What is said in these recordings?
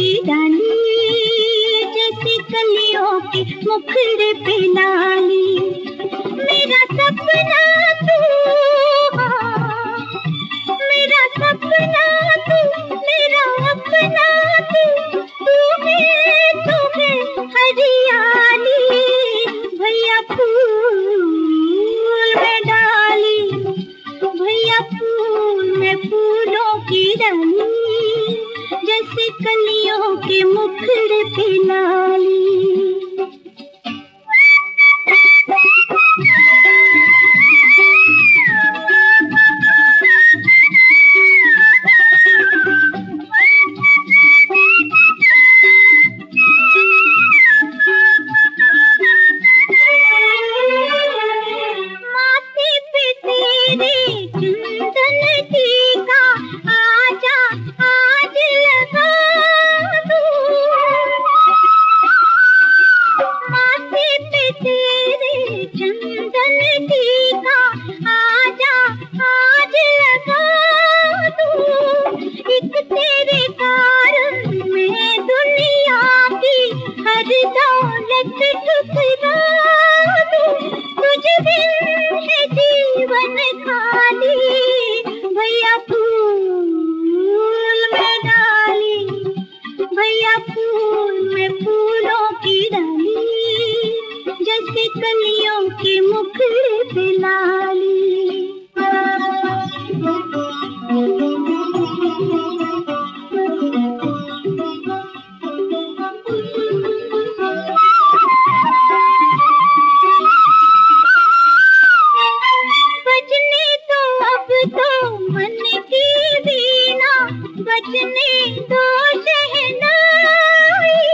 की डाली, जैसे कलियों के मुखड़े पे लाली। मेरा सपना तू, मेरा सपना तू, मेरा अपना तू, तू है हरियाली। भैया फूल में डाली, भैया फूल में फूलों की डाली, जैसे कलियों के मुखड़े पे लाली। कलियों के मुखड़े पे लाली। बजने तो अब तो मन की वीणा, बजने तो शहनाई।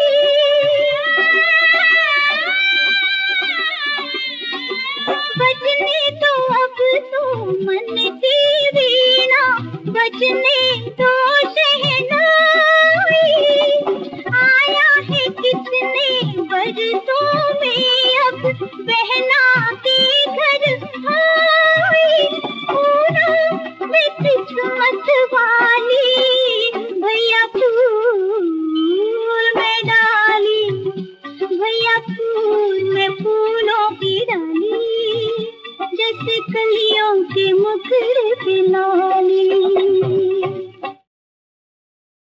बजने तो अब तो मन की वीणा, बजने तो शहनाई। आया है कितने बरसों में अब बहना के घर आई। फूलों में किस्मत वाली, भैया फूल में डाली, भैया फूल में फूलों की डाली, जैसे कलियों के मुखड़े पे